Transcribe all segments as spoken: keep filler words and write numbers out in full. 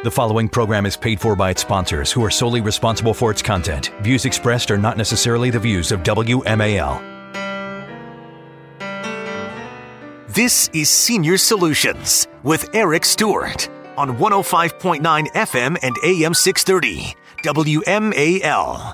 The following program is paid for by its sponsors, who are solely responsible for its content. Views expressed are not necessarily the views of W M A L. This is Senior Solutions with Eric Stewart on one oh five point nine F M and A M six thirty, W M A L.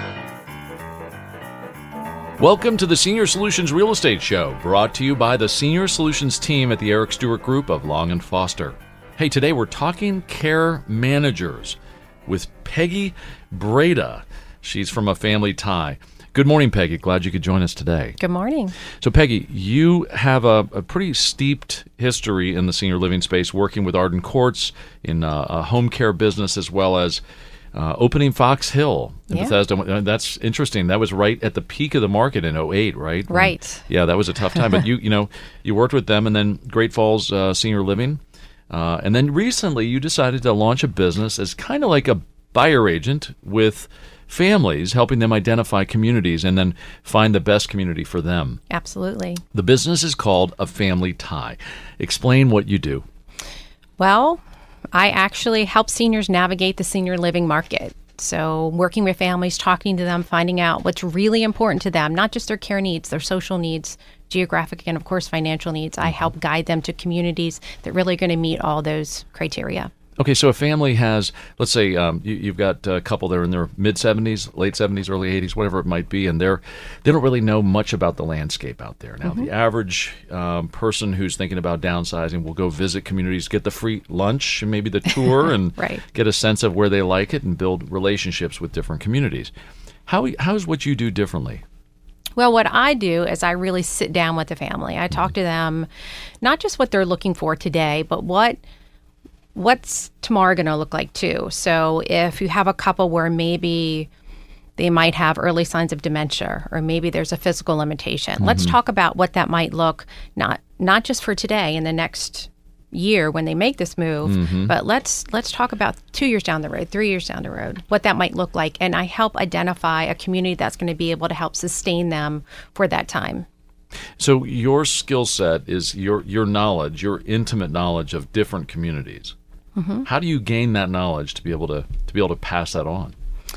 Welcome to the Senior Solutions Real Estate Show, brought to you by the Senior Solutions team at the Eric Stewart Group of Long and Foster. Hey, today we're talking care managers with Peggy Breda. She's from a family tie. Good morning, Peggy. Glad you could join us today. Good morning. So, Peggy, you have a, a pretty steeped history in the senior living space, working with Arden Courts in uh, a home care business, as well as uh, opening Fox Hill in Yeah. Bethesda. That's interesting. That was right at the peak of the market in oh eight, right? Right. Yeah, that was a tough time. But you, you know, you worked with them, and then Great Falls uh, Senior Living. Uh, and then recently you decided to launch a business as kind of like a buyer agent with families, helping them identify communities and then find the best community for them. Absolutely. The business is called A Family Tie. Explain what you do. Well, I actually help seniors navigate the senior living market. So working with families, talking to them, finding out what's really important to them, not just their care needs, their social needs, geographic, and of course financial needs. I help guide them to communities that really are going to meet all those criteria. Okay, so a family has, let's say um, you, you've got a couple that are in their mid-seventies, late seventies, early eighties, whatever it might be, and they're they don't really know much about the landscape out there. Now, mm-hmm. the average um, person who's thinking about downsizing will go visit communities, get the free lunch and maybe the tour, and right. get a sense of where they like it and build relationships with different communities. How How's what you do differently? Well, what I do is I really sit down with the family. I talk to them, not just what they're looking for today, but what what's tomorrow going to look like too. So if you have a couple where maybe they might have early signs of dementia, or maybe there's a physical limitation, mm-hmm. let's talk about what that might look, not not just for today in the next year when they make this move, mm-hmm. but let's let's talk about two years down the road, three years down the road, what that might look like. And I help identify a community that's going to be able to help sustain them for that time. So your skill set is your your knowledge, your intimate knowledge of different communities. Mm-hmm. How do you gain that knowledge to be able to to be able to pass that on?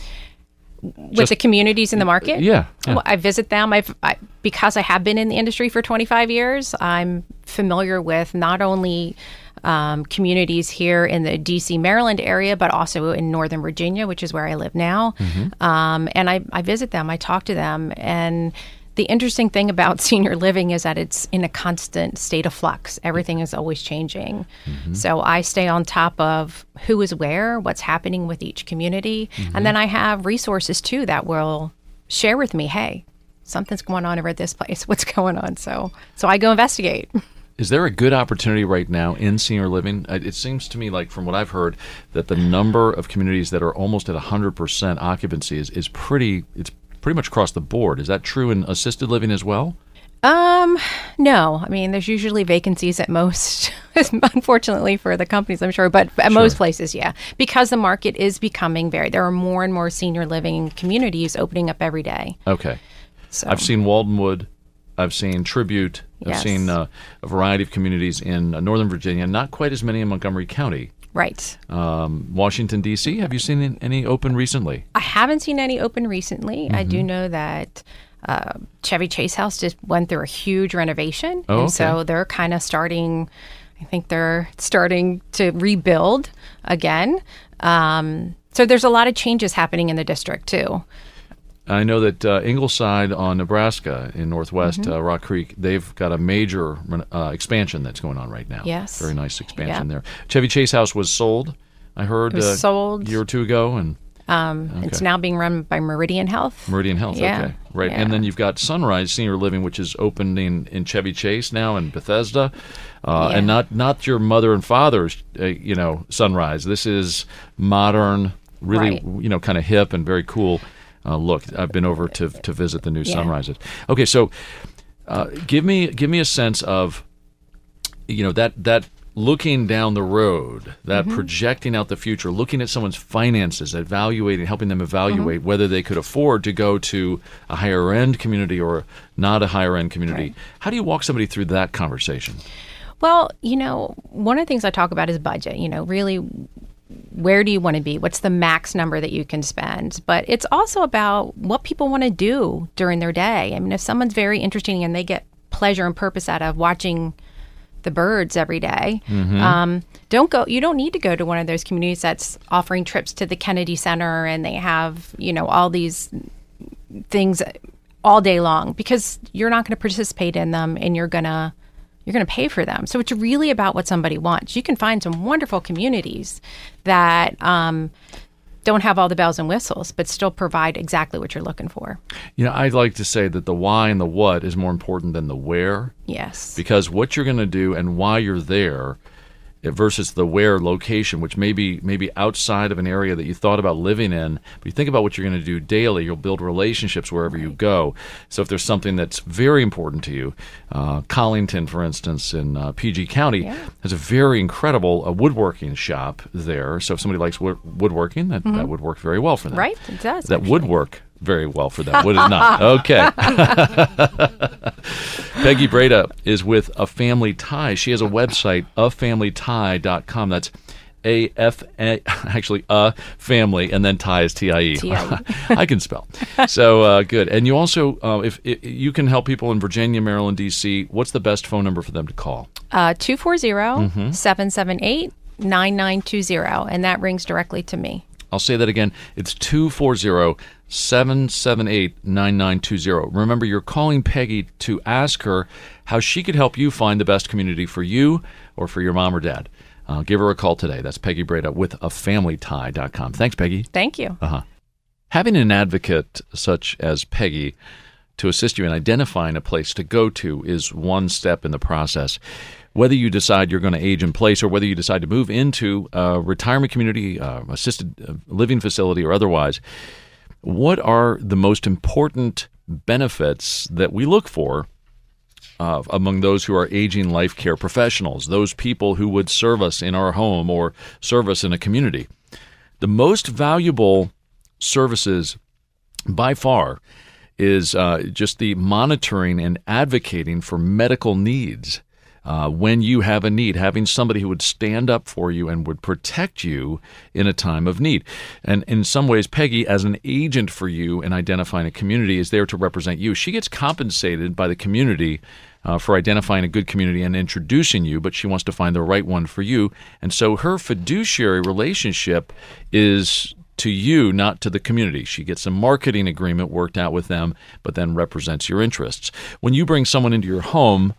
With Just, the communities in the market? Yeah. yeah. Well, I visit them. I've I, because I have been in the industry for twenty-five years, I'm familiar with not only um, communities here in the D C, Maryland area, but also in Northern Virginia, which is where I live now. Mm-hmm. Um, and I, I visit them. I talk to them. And the interesting thing about senior living is that it's in a constant state of flux. Everything is always changing. Mm-hmm. So I stay on top of who is where, what's happening with each community. Mm-hmm. And then I have resources, too, that will share with me, hey, something's going on over at this place. What's going on? So, so I go investigate. Is there a good opportunity right now in senior living? It seems to me like, from what I've heard, that the number of communities that are almost at one hundred percent occupancy is, is pretty, it's pretty much across the board. Is that true in assisted living as well? Um, no. I mean, there's usually vacancies at most, unfortunately for the companies, I'm sure, but at sure. most places, yeah. Because the market is becoming very, there are more and more senior living communities opening up every day. Okay. So. I've seen Waldenwood. I've seen Tribute. Yes. I've seen uh, a variety of communities in uh, Northern Virginia, not quite as many in Montgomery County. Right. Um, Washington, D C, have you seen any open recently? I haven't seen any open recently. Mm-hmm. I do know that uh, Chevy Chase House just went through a huge renovation. Oh, and okay. so they're kind of starting, I think they're starting to rebuild again. Um, so there's a lot of changes happening in the district, too. I know that uh, Ingleside on Nebraska in northwest Mm-hmm. uh, Rock Creek, they've got a major uh, expansion that's going on right now. Yes. Very nice expansion Yeah. there. Chevy Chase House was sold, I heard, It was uh, sold. a year or two ago. and Um, okay. It's now being run by Meridian Health. Meridian Health, Yeah. okay. Right. Yeah. And then you've got Sunrise Senior Living, which is opening in Chevy Chase now in Bethesda. Uh, Yeah. And not, not your mother and father's, uh, you know, Sunrise. This is modern, really, Right. you know, kind of hip and very cool. Uh, look, I've been over to to visit the new Yeah. Sunrises. Okay, so uh, give me give me a sense of, you know, that that looking down the road, that Mm-hmm. projecting out the future, looking at someone's finances, evaluating, helping them evaluate Mm-hmm. whether they could afford to go to a higher end community or not a higher end community. Right. How do you walk somebody through that conversation? Well, you know, one of the things I talk about is budget. You know, really, where do you want to be? What's the max number that you can spend? But it's also about what people want to do during their day. I mean, if someone's very interesting and they get pleasure and purpose out of watching the birds every day, mm-hmm. um, don't go. You don't need to go to one of those communities that's offering trips to the Kennedy Center and they have, you know, all these things all day long, because you're not going to participate in them and you're going to You're going to pay for them. So it's really about what somebody wants. You can find some wonderful communities that um, don't have all the bells and whistles, but still provide exactly what you're looking for. You know, I'd like to say that the why and the what is more important than the where. Yes. Because what you're going to do and why you're there versus the where location, which may be maybe outside of an area that you thought about living in, but you think about what you're going to do daily, you'll build relationships wherever you go. So if there's something that's very important to you, uh, Collington, for instance, in uh, P G County, yeah. has a very incredible uh, woodworking shop there. So if somebody likes wood- woodworking, that, mm-hmm. that would work very well for them. Right, it does. That actually. would work very well for them, would it not? Okay. Peggy Breda is with A Family Tie. She has a website, a family tie dot com. That's A F A, actually, a family, and then tie is T I E. T I E. I can spell. So uh, good. And you also, uh, if, if you can help people in Virginia, Maryland, D C, what's the best phone number for them to call? Uh, two four zero, seven seven eight, nine nine two zero, and that rings directly to me. I'll say that again. It's two four zero, seven seven eight, nine nine two zero. Remember, you're calling Peggy to ask her how she could help you find the best community for you or for your mom or dad. Uh, give her a call today. That's Peggy Breda with a family tie dot com. Thanks, Peggy. Thank you. Uh-huh. Having an advocate such as Peggy to assist you in identifying a place to go to is one step in the process. Whether you decide you're going to age in place or whether you decide to move into a retirement community, uh, assisted living facility, or otherwise, what are the most important benefits that we look for uh, among those who are aging life care professionals, those people who would serve us in our home or serve us in a community? The most valuable services by far is uh, just the monitoring and advocating for medical needs. Uh, when you have a need, having somebody who would stand up for you and would protect you in a time of need. And in some ways, Peggy, as an agent for you in identifying a community, is there to represent you. She gets compensated by the community uh, for identifying a good community and introducing you, but she wants to find the right one for you. And so her fiduciary relationship is to you, not to the community. She gets a marketing agreement worked out with them, but then represents your interests. When you bring someone into your home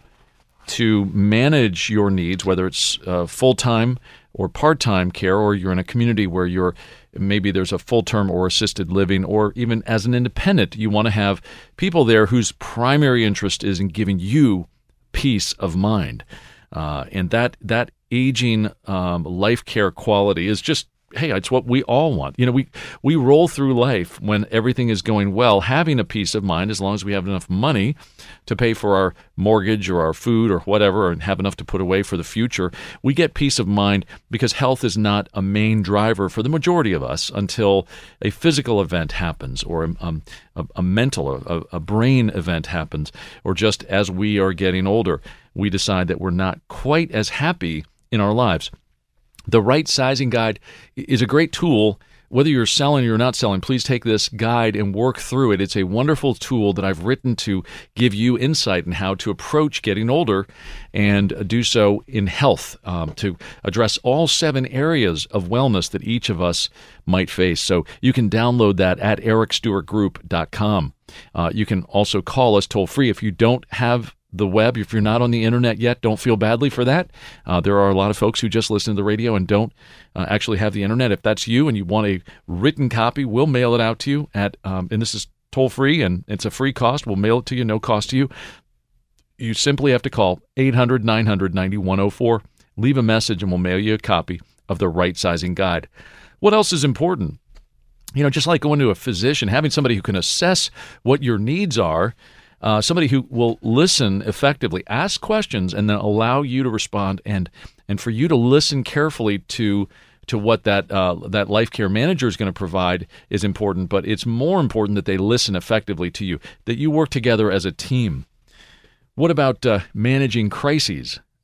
to manage your needs, whether it's uh, full-time or part-time care, or you're in a community where you're maybe there's a full-term or assisted living, or even as an independent, you want to have people there whose primary interest is in giving you peace of mind. Uh, and that that aging um, life care quality is just, hey, it's what we all want. You know, we, we roll through life when everything is going well, having a peace of mind as long as we have enough money to pay for our mortgage or our food or whatever, and have enough to put away for the future. We get peace of mind because health is not a main driver for the majority of us until a physical event happens, or um, a, a mental, a, a brain event happens, or just as we are getting older, we decide that we're not quite as happy in our lives. The Right Sizing Guide is a great tool. Whether you're selling or you're not selling, please take this guide and work through it. It's a wonderful tool that I've written to give you insight in how to approach getting older and do so in health, um, to address all seven areas of wellness that each of us might face. So you can download that at eric stewart group dot com. Uh, you can also call us toll free if you don't have the web. If you're not on the internet yet, don't feel badly for that. Uh, there are a lot of folks who just listen to the radio and don't uh, actually have the internet. If that's you and you want a written copy, we'll mail it out to you at, um, and this is toll free and it's a free cost. We'll mail it to you, no cost to you. You simply have to call eight hundred, nine hundred, ninety-one oh four, leave a message, and we'll mail you a copy of the Right Sizing Guide. What else is important? You know, just like going to a physician, having somebody who can assess what your needs are, Uh, somebody who will listen effectively, ask questions, and then allow you to respond, and and for you to listen carefully to to what that uh, that life care manager is going to provide is important. But it's more important that they listen effectively to you, that you work together as a team. What about uh, managing crises?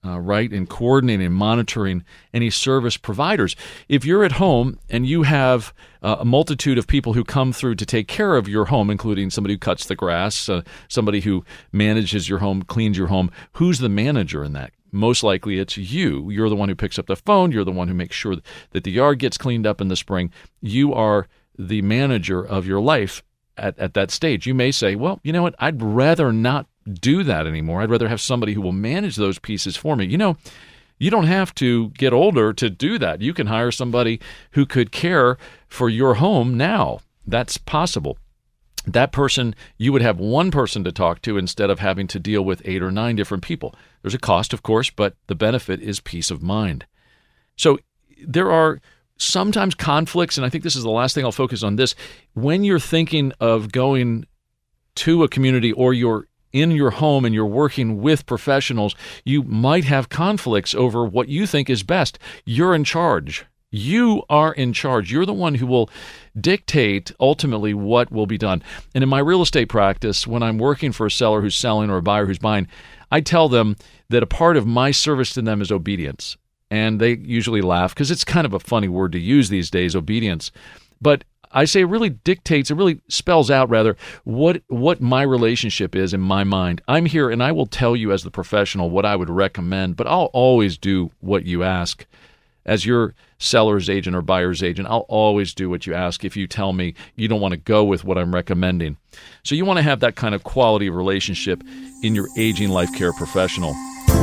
uh, right, in coordinating and monitoring any service providers. If you're at home and you have uh, a multitude of people who come through to take care of your home, including somebody who cuts the grass, uh, somebody who manages your home, cleans your home, who's the manager in that? Most likely it's you. You're the one who picks up the phone. You're the one who makes sure that the yard gets cleaned up in the spring. You are the manager of your life at, at that stage. You may say, well, you know what? I'd rather not do that anymore. I'd rather have somebody who will manage those pieces for me. You know, you don't have to get older to do that. You can hire somebody who could care for your home now. That's possible. That person, you would have one person to talk to instead of having to deal with eight or nine different people. There's a cost, of course, but the benefit is peace of mind. So there are sometimes conflicts, and I think this is the last thing I'll focus on this. When you're thinking of going to a community or you're in your home and you're working with professionals, you might have conflicts over what you think is best. You're in charge. You are in charge. You're the one who will dictate ultimately what will be done. And in my real estate practice, when I'm working for a seller who's selling or a buyer who's buying, I tell them that a part of my service to them is obedience. And they usually laugh because it's kind of a funny word to use these days, obedience. But I say it really dictates, it really spells out rather what what my relationship is in my mind. I'm here and I will tell you as the professional what I would recommend, but I'll always do what you ask. As your seller's agent or buyer's agent, I'll always do what you ask if you tell me you don't want to go with what I'm recommending. So you want to have that kind of quality of relationship in your aging life care professional.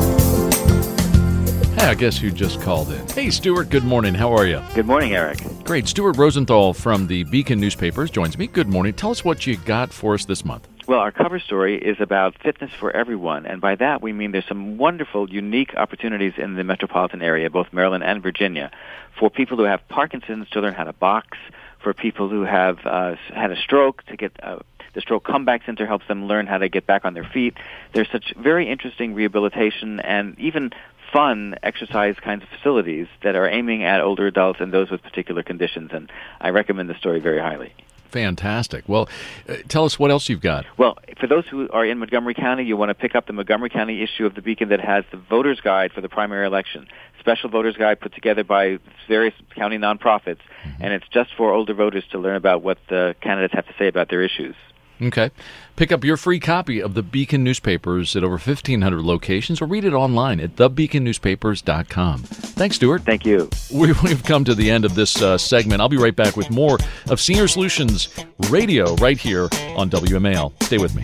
Hey, I guess who just called in? Hey, Stuart, good morning. How are you? Good morning, Eric. Great. Stuart Rosenthal from the Beacon Newspapers joins me. Good morning. Tell us what you got for us this month. Well, our cover story is about fitness for everyone, and by that we mean there's some wonderful, unique opportunities in the metropolitan area, both Maryland and Virginia, for people who have Parkinson's to learn how to box, for people who have uh, had a stroke to get uh, the Stroke Comeback Center helps them learn how to get back on their feet. There's such very interesting rehabilitation and even fun exercise kinds of facilities that are aiming at older adults and those with particular conditions, and I recommend the story very highly. Fantastic. Well, uh, tell us what else you've got. Well, for those who are in Montgomery County, you want to pick up the Montgomery County issue of the Beacon that has the voter's guide for the primary election. Special voter's guide put together by various county nonprofits, mm-hmm. and it's just for older voters to learn about what the candidates have to say about their issues. Okay. Pick up your free copy of the Beacon Newspapers at over fifteen hundred locations or read it online at the beacon newspapers dot com. Thanks, Stuart. Thank you. We, we've come to the end of this uh, segment. I'll be right back with more of Senior Solutions Radio right here on W M A L. Stay with me.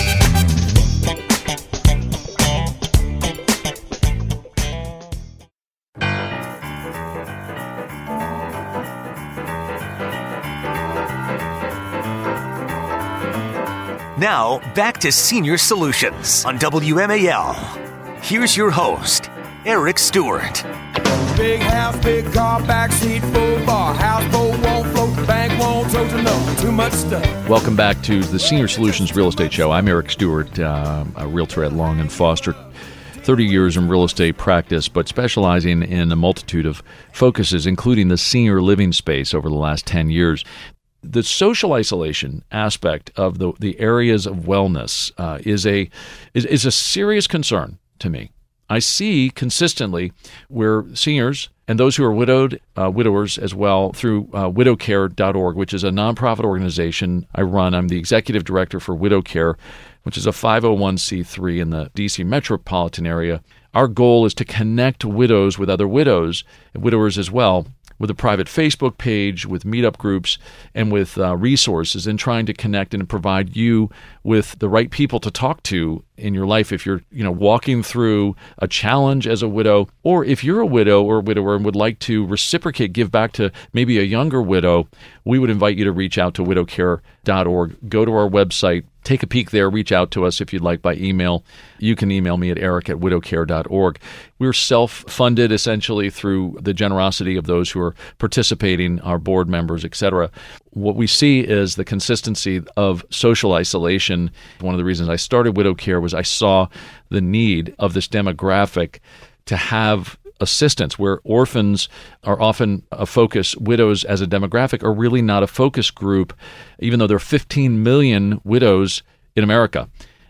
Now, back to Senior Solutions on W M A L. Here's your host, Eric Stewart. Big house, big car, backseat, full bar, houseboat won't float, the bank won't tote to know too much stuff. Welcome back to the Senior Solutions Real Estate Show. I'm Eric Stewart, uh, a realtor at Long and Foster. thirty years in real estate practice, but specializing in a multitude of focuses, including the senior living space over the last ten years. The social isolation aspect of the, the areas of wellness uh, is a is, is a serious concern to me. I see consistently where seniors and those who are widowed, uh, widowers as well, through uh, widow care dot org, which is a nonprofit organization I run. I'm the executive director for Widow Care, which is a five oh one c three in the D C metropolitan area. Our goal is to connect widows with other widows, and widowers as well, with a private Facebook page, with meetup groups, and with uh, resources, and trying to connect and provide you with the right people to talk to in your life if you're, you know, walking through a challenge as a widow, or if you're a widow or a widower and would like to reciprocate, give back to maybe a younger widow, we would invite you to reach out to widow care dot org. Go to our website, take a peek there, reach out to us if you'd like by email. You can email me at eric at widow care dot org. We're self-funded essentially through the generosity of those who are participating, our board members, et cetera. What we see is the consistency of social isolation. One of the reasons I started Widow Care was I saw the need of this demographic to have assistance, where orphans are often a focus. Widows as a demographic are really not a focus group, even though there are fifteen million widows in America.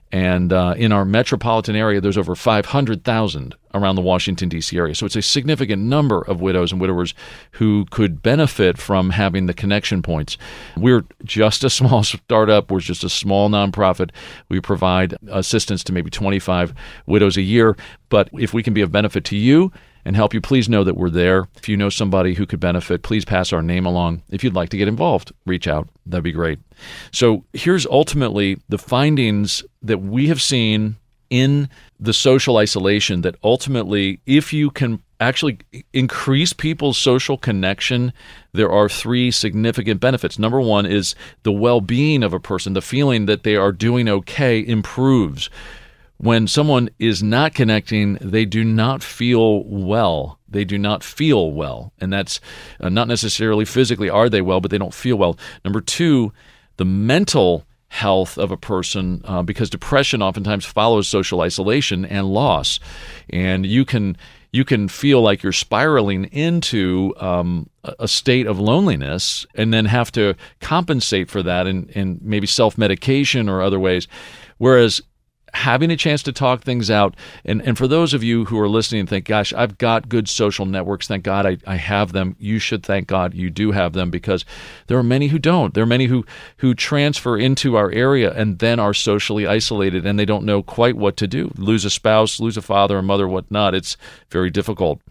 And uh, in our metropolitan area, there's over five hundred thousand around the Washington, D C area. So it's a significant number of widows and widowers who could benefit from having the connection points. We're just a small startup. We're just a small nonprofit. We provide assistance to maybe twenty-five widows a year. But if we can be of benefit to you and help you, please know that we're there. If you know somebody who could benefit, please pass our name along. If you'd like to get involved, reach out. That'd be great. So here's ultimately the findings that we have seen in the social isolation, that ultimately, if you can actually increase people's social connection, there are three significant benefits. Number one is the well-being of a person. The feeling that they are doing okay improves. When someone is not connecting, they do not feel well. They do not feel well. And that's uh, not necessarily physically are they well, but they don't feel well. Number two, the mental health of a person, uh, because depression oftentimes follows social isolation and loss. And you can you can feel like you're spiraling into um, a state of loneliness and then have to compensate for that in, in maybe self-medication or other ways. Whereas having a chance to talk things out, and, and for those of you who are listening and think, gosh, I've got good social networks, thank God I, I have them, you should thank God you do have them, because there are many who don't. There are many who, who transfer into our area and then are socially isolated, and they don't know quite what to do. Lose a spouse, lose a father, a mother, whatnot. It's very difficult.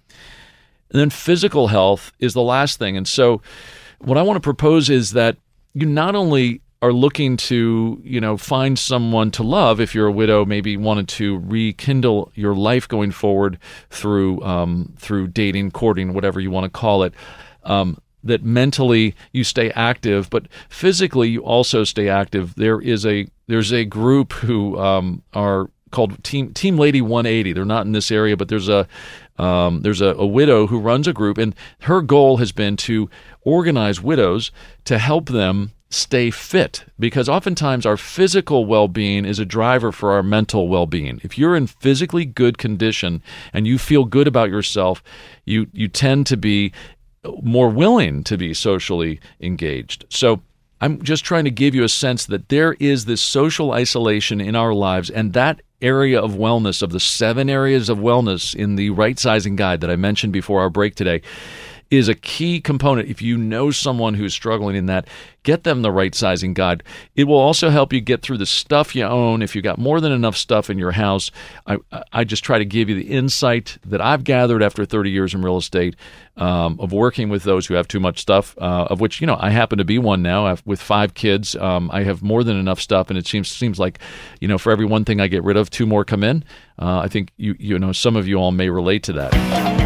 And then physical health is the last thing. And so what I want to propose is that you not only are looking to, you know, find someone to love, if you're a widow, maybe wanted to rekindle your life going forward through um, through dating, courting, whatever you want to call it, um, that mentally you stay active, but physically you also stay active. There is a there's a group who um, are called Team Team Lady one eighty. They're not in this area, but there's a um, there's a, a widow who runs a group, and her goal has been to organize widows to help them stay fit, because oftentimes our physical well-being is a driver for our mental well-being. If you're in physically good condition and you feel good about yourself, you you tend to be more willing to be socially engaged. So I'm just trying to give you a sense that there is this social isolation in our lives, and that area of wellness, of the seven areas of wellness in the Right Sizing Guide that I mentioned before our break today, is a key component. If you know someone who's struggling in that, get them the Right Sizing Guide. It will also help you get through the stuff you own. If you got more than enough stuff in your house, I, I just try to give you the insight that I've gathered after thirty years in real estate, um, of working with those who have too much stuff, uh, of which, you know, I happen to be one now. I've, with five kids, um, I have more than enough stuff, and it seems seems like, you know, for every one thing I get rid of, two more come in. Uh, I think, you you know, some of you all may relate to that.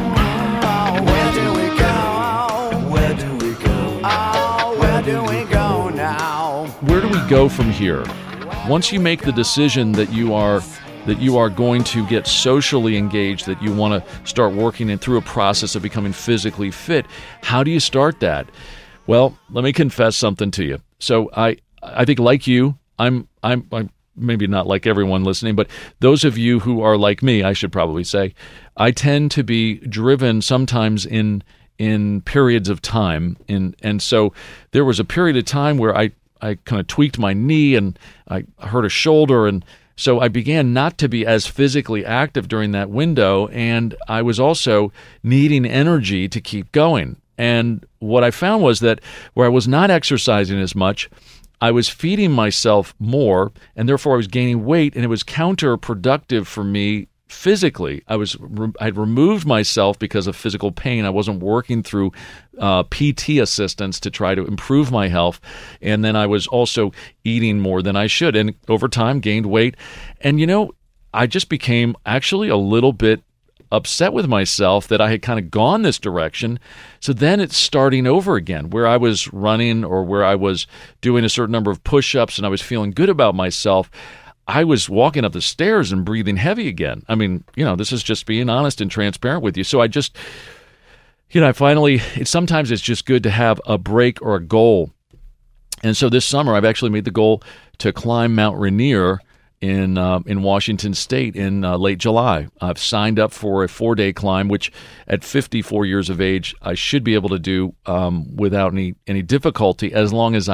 Where do we go? Where do we go? Oh, where do we go now? Where do we go from here? Once you make the decision that you are that you are going to get socially engaged, that you want to start working in through a process of becoming physically fit, how do you start that? Well, let me confess something to you. So I I think like you, I'm I'm I'm maybe not like everyone listening, but those of you who are like me, I should probably say, I tend to be driven sometimes in in periods of time. In, and so there was a period of time where I, I kind of tweaked my knee and I hurt a shoulder, and so I began not to be as physically active during that window, and I was also needing energy to keep going. And what I found was that where I was not exercising as much, I was feeding myself more, and therefore I was gaining weight, and it was counterproductive for me physically. I was I'd removed myself because of physical pain. I wasn't working through uh, P T assistance to try to improve my health, and then I was also eating more than I should, and over time gained weight. And you know, I just became actually a little bit upset with myself that I had kind of gone this direction. So then it's starting over again, where I was running or where I was doing a certain number of push-ups and I was feeling good about myself. I was walking up the stairs and breathing heavy again. I mean, you know, this is just being honest and transparent with you. So I just, you know, I finally, it, sometimes it's just good to have a break or a goal. And so this summer, I've actually made the goal to climb Mount Rainier in uh, in Washington State in uh, late July. I've signed up for a four-day climb, which at fifty-four years of age, I should be able to do um, without any, any difficulty, as long as I'm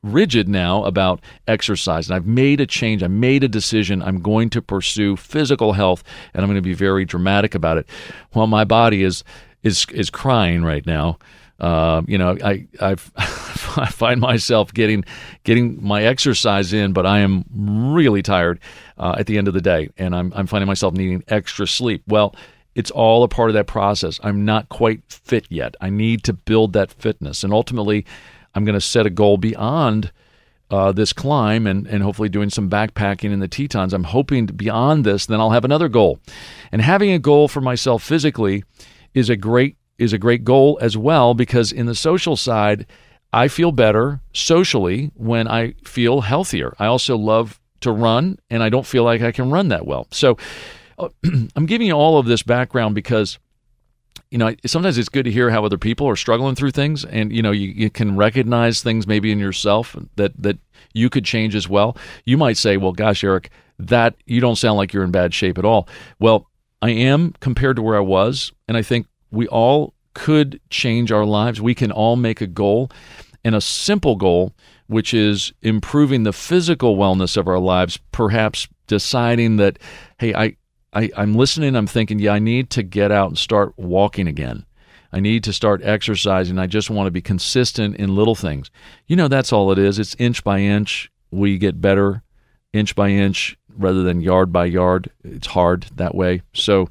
rigid now about exercise, and I've made a change. I made a decision. I'm going to pursue physical health, and I'm going to be very dramatic about it. Well, my body is is is crying right now. Uh, you know, I I've, I find myself getting getting my exercise in, but I am really tired uh, at the end of the day, and I'm I'm finding myself needing extra sleep. Well, it's all a part of that process. I'm not quite fit yet. I need to build that fitness, and ultimately, I'm going to set a goal beyond uh, this climb, and and hopefully doing some backpacking in the Tetons. I'm hoping beyond this, then I'll have another goal, and having a goal for myself physically is a great is a great goal as well, because in the social side, I feel better socially when I feel healthier. I also love to run, and I don't feel like I can run that well. So uh, I'm giving you all of this background because, you know, sometimes it's good to hear how other people are struggling through things, and, you know, you, you can recognize things maybe in yourself that, that you could change as well. You might say, well, gosh, Eric, that you don't sound like you're in bad shape at all. Well, I am compared to where I was, and I think we all could change our lives. We can all make a goal, and a simple goal, which is improving the physical wellness of our lives, perhaps deciding that, hey, I, I, I'm listening, I'm thinking, yeah, I need to get out and start walking again. I need to start exercising. I just want to be consistent in little things. You know, that's all it is. It's inch by inch. We get better inch by inch rather than yard by yard. It's hard that way. So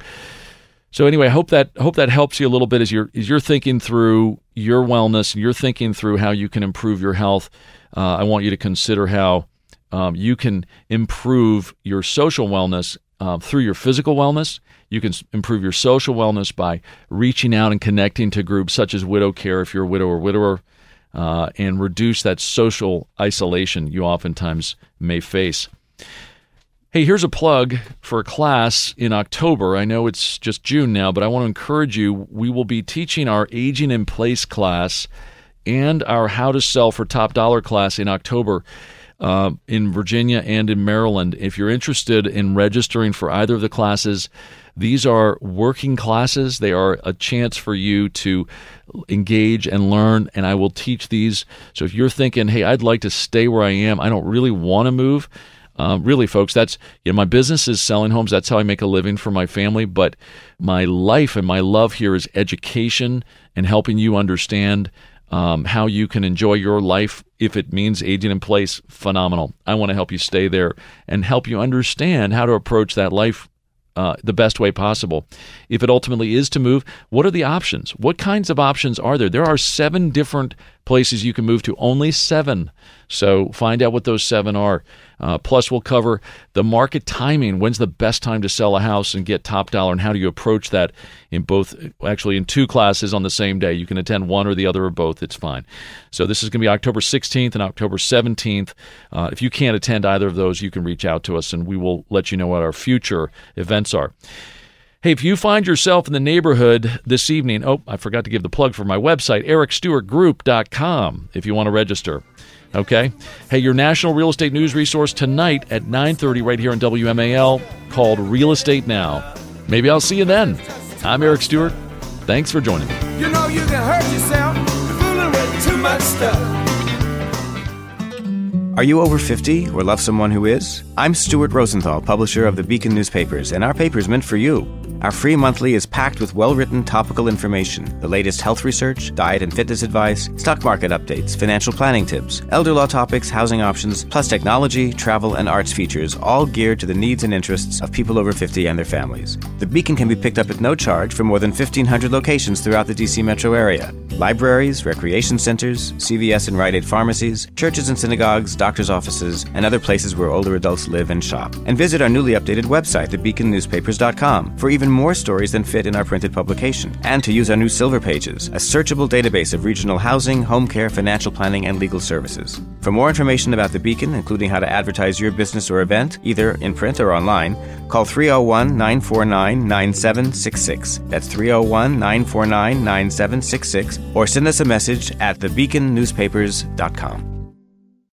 So anyway, I hope that hope that helps you a little bit as you're as you're thinking through your wellness and you're thinking through how you can improve your health. Uh, I want you to consider how um, you can improve your social wellness uh, through your physical wellness. You can improve your social wellness by reaching out and connecting to groups such as Widow Care if you're a widow or widower, uh, and reduce that social isolation you oftentimes may face. Hey, here's a plug for a class in October. I know it's just June now, but I want to encourage you. We will be teaching our Aging in Place class and our How to Sell for Top Dollar class in October uh, in Virginia and in Maryland. If you're interested in registering for either of the classes, these are working classes. They are a chance for you to engage and learn, and I will teach these. So if you're thinking, hey, I'd like to stay where I am, I don't really want to move, Uh, really, folks, that's, you know, my business is selling homes. That's how I make a living for my family. But my life and my love here is education and helping you understand um, how you can enjoy your life. If it means aging in place, phenomenal. I want to help you stay there and help you understand how to approach that life uh, the best way possible. If it ultimately is to move, what are the options? What kinds of options are there? There are seven different places you can move to, only seven. So find out what those seven are. Uh, plus, we'll cover the market timing. When's the best time to sell a house and get top dollar, and how do you approach that in both, actually in two classes on the same day. You can attend one or the other or both. It's fine. So this is going to be October sixteenth and October seventeenth. Uh, if you can't attend either of those, you can reach out to us, and we will let you know what our future events are. Hey, if you find yourself in the neighborhood this evening, oh, I forgot to give the plug for my website, eric stewart group dot com, if you want to register. Okay? Hey, your national real estate news resource tonight at nine thirty right here on W M A L, called Real Estate Now. Maybe I'll see you then. I'm Eric Stewart. Thanks for joining me. You know you can hurt yourself fooling with too much stuff. Are you over fifty or love someone who is? I'm Stuart Rosenthal, publisher of the Beacon newspapers, and our paper's meant for you. Our free monthly is packed with well-written topical information, the latest health research, diet and fitness advice, stock market updates, financial planning tips, elder law topics, housing options, plus technology, travel, and arts features, all geared to the needs and interests of people over fifty and their families. The Beacon can be picked up at no charge from more than fifteen hundred locations throughout the D C metro area. Libraries, recreation centers, C V S and Rite Aid pharmacies, churches and synagogues, doctors' offices, and other places where older adults live and shop. And visit our newly updated website, the beacon newspapers dot com, for even more stories than fit in our printed publication, and to use our new Silver Pages, a searchable database of regional housing, home care, financial planning, and legal services. For more information about the Beacon, including how to advertise your business or event, either in print or online, call three oh one, nine four nine, nine seven six six. That's three oh one, nine four nine, nine seven six six, or send us a message at the beacon newspapers dot com.